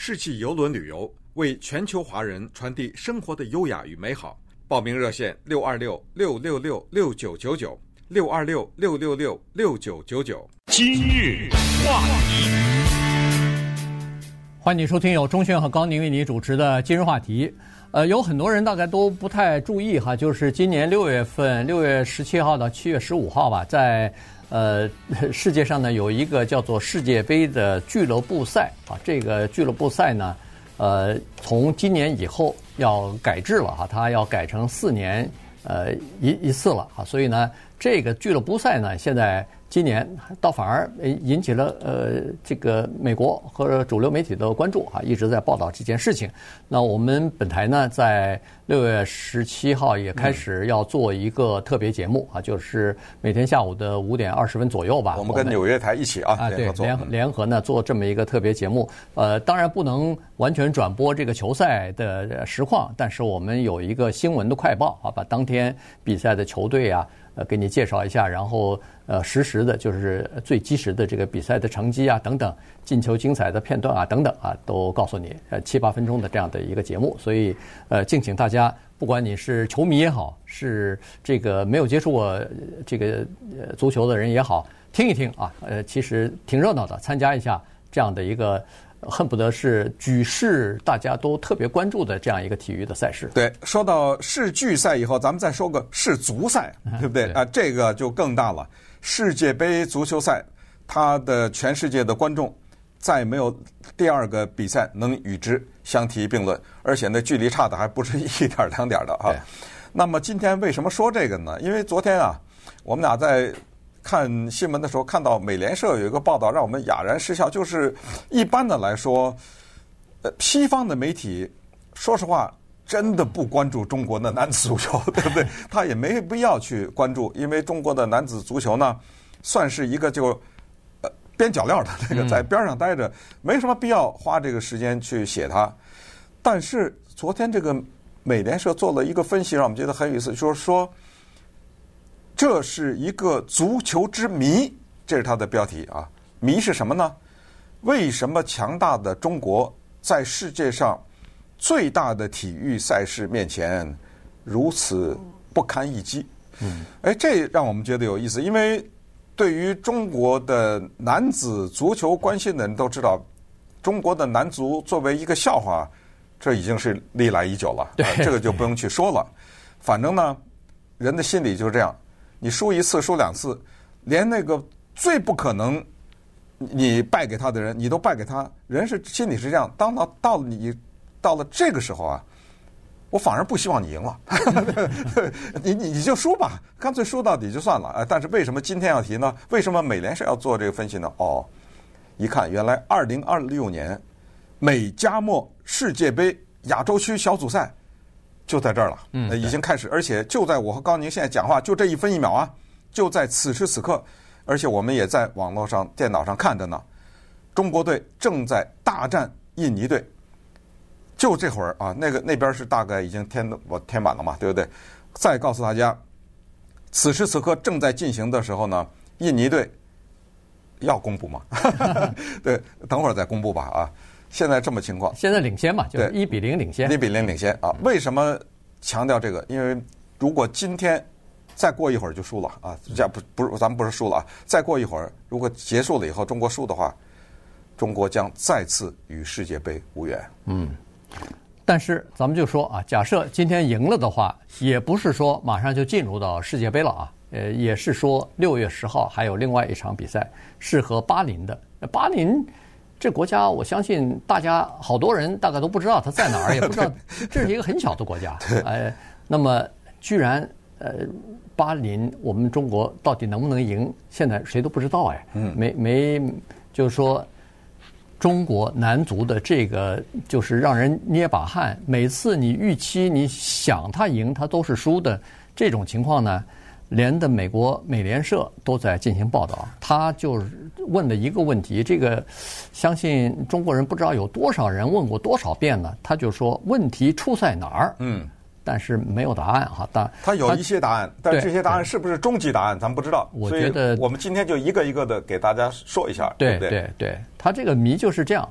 世纪邮轮旅游，为全球华人传递生活的优雅与美好。报名热线626-666-6999，626-666-6999。 今日话题， 欢迎收听由钟轩和高宁为你主持的今日话题。有很多人大概都不太注意哈，就是今年6月份，6月17号到7月15号吧，在世界上呢有一个叫做世界杯的俱乐部赛啊，这个俱乐部赛呢，从今年以后要改制了哈，它要改成4年一次了啊，所以呢，这个俱乐部赛呢，现在今年倒反而引起了这个美国和主流媒体的关注啊，一直在报道这件事情。那我们本台呢，在6月17号也开始要做一个特别节目啊，就是每天下午的5点20分左右吧。 我们跟纽约台一起对，联合呢做这么一个特别节目。当然不能完全转播这个球赛的实况，但是我们有一个新闻的快报啊，把当天比赛的球队啊。给你介绍一下，然后实时的，就是最及时的这个比赛的成绩啊，等等，进球精彩的片段啊，等等啊，都告诉你，7、8分钟的这样的一个节目，所以敬请大家，不管你是球迷也好，是这个没有接触过这个足球的人也好，听一听啊，其实挺热闹的，参加一下这样的一个。恨不得是举世大家都特别关注的这样一个体育的赛事。 对，说到世俱赛以后，咱们再说个世足赛，对不对？啊，这个就更大了。世界杯足球赛，它的全世界的观众再没有第二个比赛能与之相提并论，而且那距离差的还不是1点2点的啊。那么今天为什么说这个呢？因为昨天啊，我们俩在看新闻的时候，看到美联社有一个报道，让我们哑然失笑。就是一般的来说，西方的媒体，说实话，真的不关注中国的男子足球，对不对？他也没必要去关注，因为中国的男子足球呢，算是一个就边角料的那个，在边上待着，没什么必要花这个时间去写它。但是昨天这个美联社做了一个分析，让我们觉得很有意思，就是说。这是一个足球之谜，这是它的标题啊。谜是什么呢？为什么强大的中国在世界上最大的体育赛事面前如此不堪一击？这让我们觉得有意思，因为对于中国的男子足球关心的人都知道，中国的男足作为一个笑话，这已经是历来已久了，这个就不用去说了。反正呢，人的心理就是这样。你输1次、输2次，连那个最不可能你败给他的人，你都败给他。人是心里是这样。到了这个时候啊，我反而不希望你赢了，你就输吧，干脆输到底就算了。但是为什么今天要提呢？为什么美联社要做这个分析呢？一看原来2026年美加墨世界杯亚洲区小组赛。就在这儿了，已经开始，而且就在我和高宁现在讲话，就这1分1秒啊，就在此时此刻，而且我们也在网络上、电脑上看着呢。中国队正在大战印尼队，就这会儿啊，那边是大概已经填满了嘛，对不对？再告诉大家，此时此刻正在进行的时候呢，印尼队要公布嘛？对，等会儿再公布吧啊。现在这么情况， 现在领先嘛，就是1-0领先 ，1-0领先啊！为什么强调这个？因为如果今天再过一会儿就输了啊，这不是咱们不是输了啊，再过一会儿如果结束了以后中国输的话，中国将再次与世界杯无缘。 但是咱们就说啊，假设今天赢了的话，也不是说马上就进入到世界杯了啊，也是说6月10号还有另外一场比赛是和巴林的，巴林。这国家，我相信大家好多人大概都不知道它在哪儿，也不知道这是一个很小的国家。那么居然巴林，我们中国到底能不能赢？现在谁都不知道没，就是说中国男足的这个就是让人捏把汗。每次你预期你想他赢，他都是输的这种情况呢。连的美国美联社都在进行报道，他就问了一个问题，这个相信中国人不知道有多少人问过多少遍了，他就说问题出在哪儿？但是没有答案哈。 他有一些答案，但这些答案是不是终极答案，咱们不知道。 我觉得我们今天就一个一个的给大家说一下。 对，他这个谜就是这样。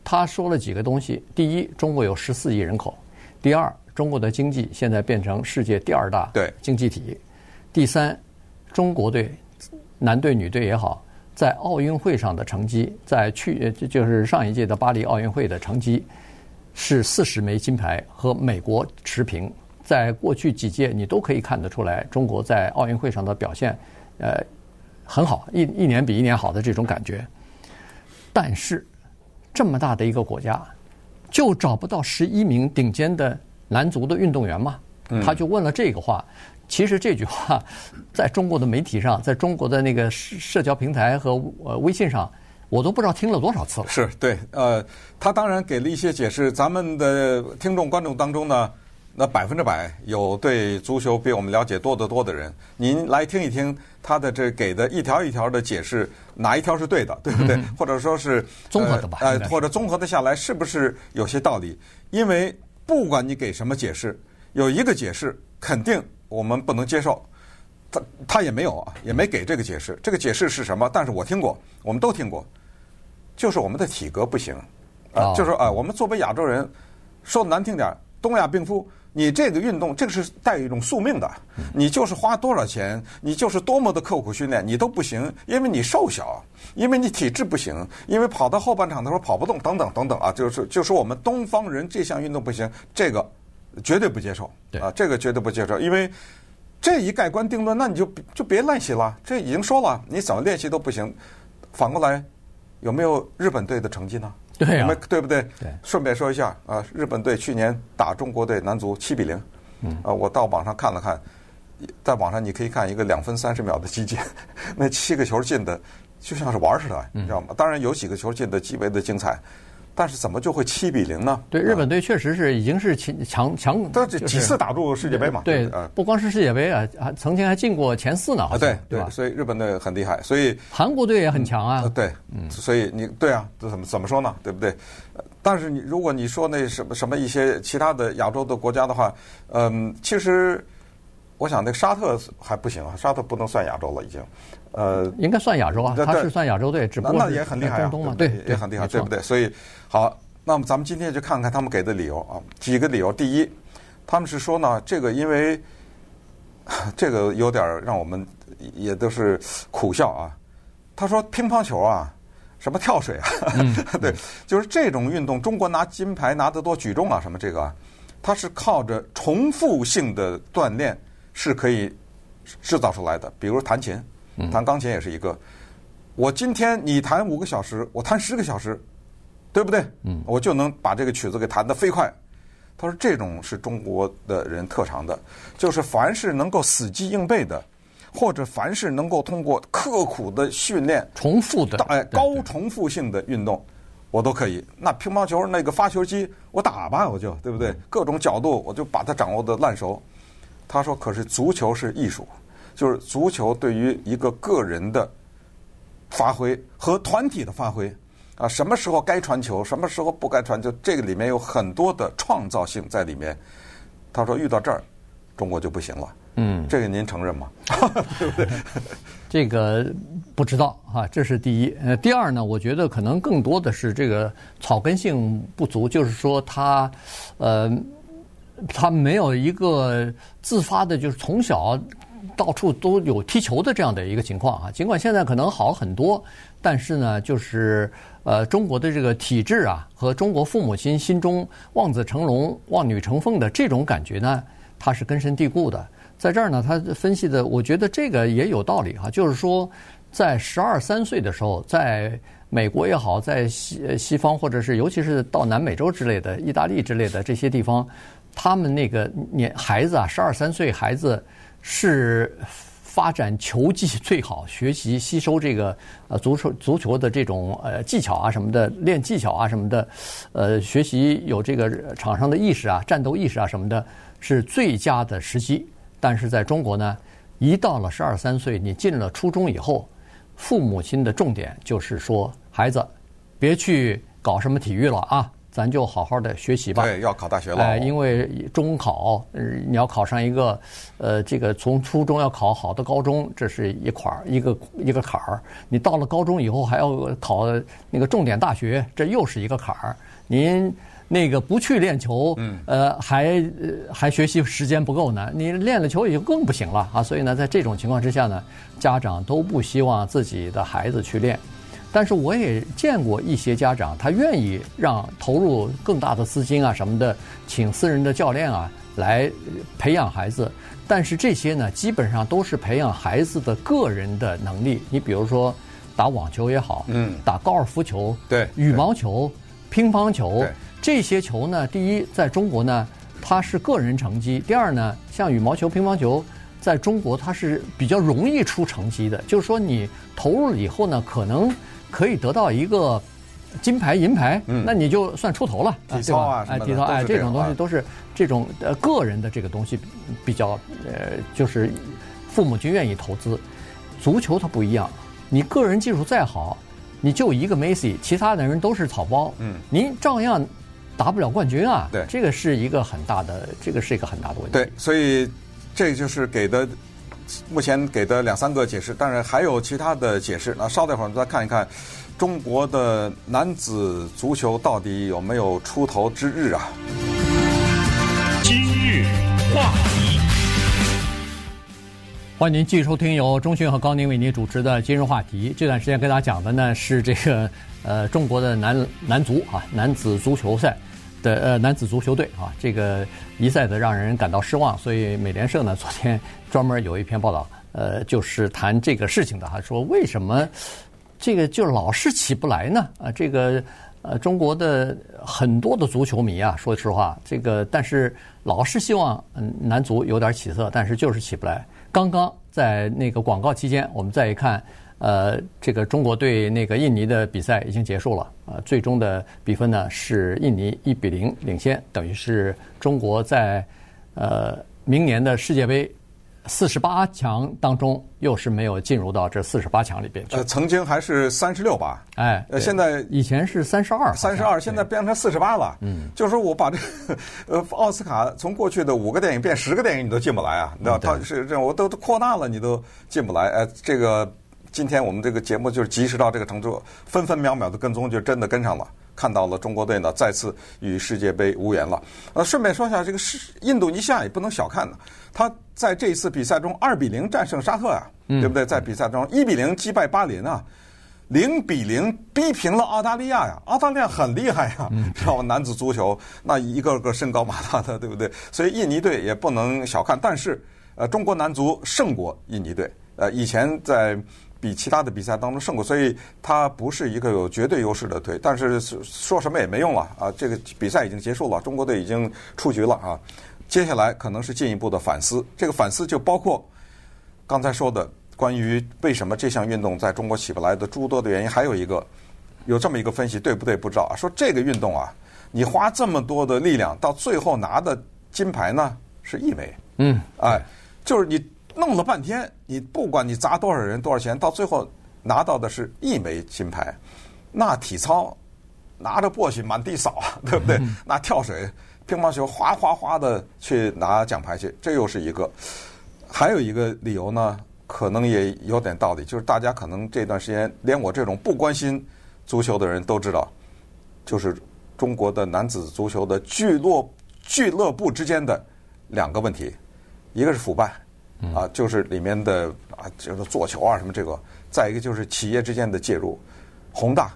他说了几个东西：第一，中国有14亿人口；第二，中国的经济现在变成世界第2大经济体；第三，中国队男队女队也好，在奥运会上的成绩，在就是上一届的巴黎奥运会的成绩是40枚金牌，和美国持平。在过去几届你都可以看得出来，中国在奥运会上的表现很好，一年比一年好的这种感觉。但是这么大的一个国家，就找不到11名顶尖的男足的运动员吗？他就问了这个话。其实这句话在中国的媒体上，在中国的那个社交平台和微信上，我都不知道听了多少次了。 是对，他当然给了一些解释。咱们的听众观众当中呢，那100%有对足球比我们了解多得多的人，您来听一听他的这给的一条一条的解释，哪一条是对的，对不对？或者说是综合的吧？ 或者综合的下来，是不是有些道理？因为不管你给什么解释，有一个解释肯定我们不能接受，他也没有啊，也没给这个解释。这个解释是什么？但是我听过，我们都听过，就是我们的体格不行啊，就是我们作为亚洲人，说的难听点，东亚病夫，你这个运动，这个是带一种宿命的，你就是花多少钱，你就是多么的刻苦训练，你都不行，因为你瘦小，因为你体质不行，因为跑到后半场的时候跑不动，等等等等啊，就是我们东方人这项运动不行，这个绝对不接受啊，这个绝对不接受，因为这一盖棺定论，那你就别练习了，这已经说了，你怎么练习都不行。反过来，有没有日本队的成绩呢？ 对啊， 对不对？ 对。 顺便说一下啊，日本队去年打中国队男足7-0，我到网上看了看，在网上你可以看一个2分30秒的集锦，那7个球进的就像是玩似的，你知道吗？当然有几个球进的极为的精彩。但是怎么就会7-0呢？ 对，日本队确实是已经是强， 他这几次打入世界杯嘛？ 对，不光是世界杯啊，曾经还进过前4呢，好像对吧？所以日本队很厉害，所以韩国队也很强啊。 对，所以你对啊，怎么说呢？对不对？但是如果你说那什么一些其他的亚洲的国家的话，其实我想那个沙特还不行啊，沙特不能算亚洲了已经。 应该算亚洲啊，他是算亚洲队，只不过那也很厉害啊， 中东嘛，对， 也很厉害，对不对？所以好，那么咱们今天就看看他们给的理由啊，几个理由。第一，他们是说呢，这个因为这个有点让我们也都是苦笑啊。他说乒乓球啊，什么跳水啊，对，就是这种运动，中国拿金牌拿得多，举重啊什么这个啊，它是靠着重复性的锻炼是可以制造出来的，比如弹琴。弹钢琴也是一个，我今天你弹5个小时，我弹10个小时，对不对？我就能把这个曲子给弹得飞快。他说这种是中国的人特长的，就是凡是能够死记硬背的，或者凡是能够通过刻苦的训练、 重复的高重复性的运动，我都可以。那乒乓球那个发球机，我打吧，我就对不对？各种角度我就把它掌握得烂熟。他说，可是足球是艺术。就是足球对于一个个人的发挥和团体的发挥啊，什么时候该传球，什么时候不该传球，这个里面有很多的创造性在里面。他说遇到这儿，中国就不行了。这个您承认吗？对不对？ 这个不知道啊，这是第一。第二呢，我觉得可能更多的是这个草根性不足，就是说他没有一个自发的，就是从小到处都有踢球的这样的一个情况啊，尽管现在可能好很多，但是呢，就是中国的这个体制啊，和中国父母亲心中望子成龙、望女成凤的这种感觉呢，它是根深蒂固的。在这儿呢，他分析的，我觉得这个也有道理哈，就是说，在12、13岁的时候，在美国也好，在西方或者是尤其是到南美洲之类的、意大利之类的这些地方，他们那个孩子啊，12、13岁孩子。是发展球技最好，学习吸收这个足球的这种技巧啊什么的，练技巧啊什么的，学习有这个场上的意识啊、战斗意识啊什么的，是最佳的时机。但是在中国呢，一到了12、13岁，你进了初中以后，父母亲的重点就是说，孩子别去搞什么体育了啊， 咱就好好的学习吧。 对，要考大学了。 因为中考，你要考上一个，这个从初中要考好的高中，这是一个坎儿。你到了高中以后还要考那个重点大学，这又是一个坎儿。您那个不去练球，还学习时间不够呢。你练了球也就更不行了啊！所以呢，在这种情况之下呢，家长都不希望自己的孩子去练。但是我也见过一些家长，他愿意让投入更大的资金啊什么的，请私人的教练啊来培养孩子。但是这些呢，基本上都是培养孩子的个人的能力。你比如说打网球也好，打高尔夫球， 对， 羽毛球、乒乓球。这些球呢，第一，在中国呢，它是个人成绩；第二呢，像羽毛球、乒乓球，在中国它是比较容易出成绩的。就是说，你投入了以后呢，可能可以得到一个金牌、银牌，那你就算出头了。 体操啊， 体操，这种东西都是这种个人的这个东西比较就是父母就愿意投资。足球它不一样，你个人技术再好，你就一个梅西，其他的人都是草包，您照样打不了冠军啊！ 对， 这个是一个很大的问题。 对，所以这就是目前给的2-3个解释，当然还有其他的解释。那稍待会儿我们再看一看中国的男子足球到底有没有出头之日啊？ 今日话题， 欢迎您继续收听由钟迅和高宁为您主持的今日话题。这段时间跟大家讲的呢是这个中国的男子足球赛的男子足球队啊，这个一再的让人感到失望，所以美联社呢昨天专门有一篇报道，就是谈这个事情的哈，说为什么这个就老是起不来呢？这个中国的很多的足球迷啊，说实话，这个但是老是希望男足有点起色，但是就是起不来。刚刚在那个广告期间，我们再一看。这个中国对那个印尼的比赛已经结束了，最终的比分呢是印尼1-0领先，等于是中国在明年的世界杯48强当中又是没有进入到这48强里边去。 曾经还是36吧，现在以前是32， 现在变成48了。就是说我把这个奥斯卡从过去的5个电影变10个电影，你都进不来啊！你知道，它是这我都扩大了，你都进不来。这个。今天我们这个节目就是及时到这个程度，分分秒秒的跟踪，就真的跟上了，看到了中国队呢再次与世界杯无缘了。顺便说一下，这个印度尼西亚也不能小看呢，他在这一次比赛中2-0战胜沙特呀，对不对？在比赛中1-0击败巴林啊，0-0逼平了澳大利亚呀，澳大利亚很厉害呀，知道吗？男子足球那一个个身高马大的，对不对？所以印尼队也不能小看，但是中国男足胜过印尼队，以前在比其他的比赛当中胜过，所以它不是一个有绝对优势的队。但是说什么也没用了啊！这个比赛已经结束了，中国队已经出局了啊！接下来可能是进一步的反思，这个反思就包括刚才说的关于为什么这项运动在中国起不来的诸多的原因，还有一个有这么一个分析，对不对不知道啊？说这个运动啊，你花这么多的力量，到最后拿的金牌呢是1枚，就是你。弄了半天，你不管你砸多少人多少钱，到最后拿到的是1枚金牌。那体操拿着簸箕满地扫啊，对不对？那跳水、乒乓球哗哗哗的去拿奖牌去，这又是一个。还有一个理由呢，可能也有点道理，就是大家可能这段时间连我这种不关心足球的人都知道，就是中国的男子足球的俱乐部之间的2个问题，一个是腐败。就是里面的就是做球啊什么这个，再一个就是企业之间的介入，恒大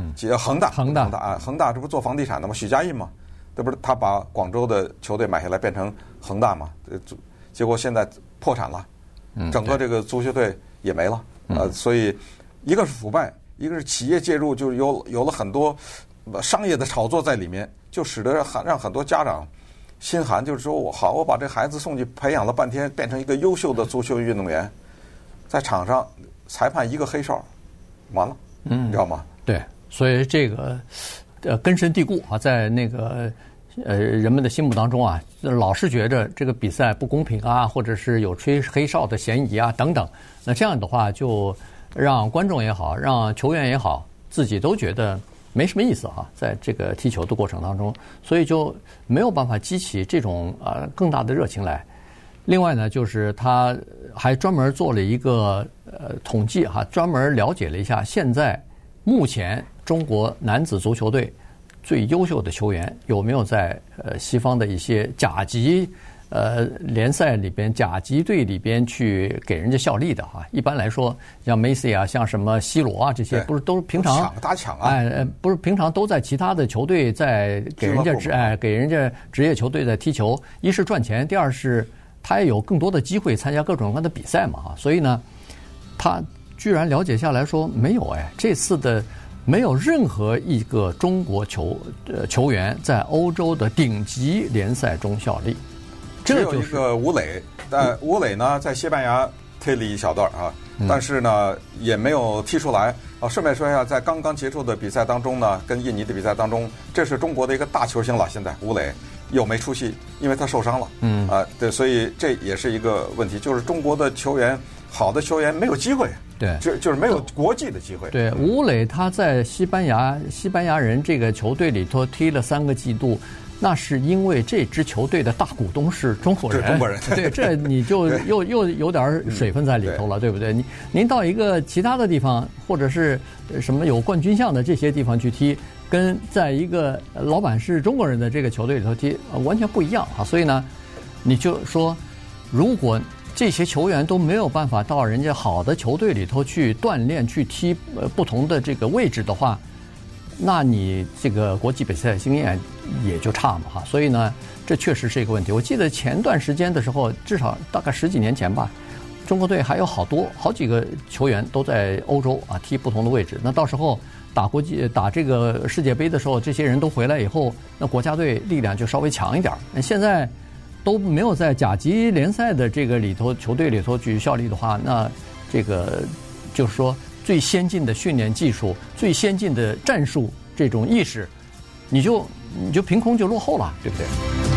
这不做房地产的吗？许家印嘛，这不是他把广州的球队买下来变成恒大嘛？结果现在破产了，整个这个足球队也没了。所以一个是腐败，一个是企业介入，就有了很多商业的炒作在里面，就使得让很多家长。心寒，就是说我把这孩子送去培养了半天，变成一个优秀的足球运动员，在场上裁判一个黑哨，完了，你知道吗？ 对，所以这个根深蒂固啊，在那个人们的心目当中啊，老是觉着这个比赛不公平啊，或者是有吹黑哨的嫌疑啊等等。那这样的话，就让观众也好，让球员也好，自己都觉得没什么意思哈，在这个踢球的过程当中，所以就没有办法激起这种更大的热情来。另外呢，就是他还专门做了一个统计哈，专门了解了一下现在目前中国男子足球队最优秀的球员有没有在西方的一些甲级联赛里边、甲级队里边去给人家效力的哈。一般来说，像梅西啊，像什么 C 罗啊这些，不是都是平常打抢啊？ 不是平常都在其他的球队在给人家给人家职业球队在踢球。一是赚钱，第二是他也有更多的机会参加各种各样的比赛嘛哈。所以呢，他居然了解下来说没有这次的。没有任何一个中国球员在欧洲的顶级联赛中效力， 只有一个吴磊，但吴磊呢在西班牙踢了一小段啊，但是呢也没有踢出来啊。顺便说一下，在刚刚结束的比赛当中呢，跟印尼的比赛当中，这是中国的一个大球星了。现在吴磊又没出戏，因为他受伤了。对，所以这也是一个问题，就是中国的球员，好的球员没有机会。 对， 就是没有国际的机会。 对，吴磊他在西班牙人这个球队里头踢了3个季度，那是因为这支球队的大股东是中国人。 中国人， 对，这你就又有点水分在里头了，对不对？您到一个其他的地方，或者是什么有冠军相的这些地方去踢，跟在一个老板是中国人的这个球队里头踢，完全不一样啊。所以呢，你就说，如果这些球员都没有办法到人家好的球队里头去锻炼、去踢不同的这个位置的话，那你这个国际比赛经验也就差嘛哈。所以呢，这确实是一个问题。我记得前段时间的时候，至少大概10几年前吧，中国队还有好几个球员都在欧洲啊踢不同的位置。那到时候打这个世界杯的时候，这些人都回来以后，那国家队力量就稍微强一点。现在都没有在甲级联赛的这个里头球队里头去效力的话，那这个就是说最先进的训练技术、最先进的战术这种意识，你就凭空就落后了，对不对？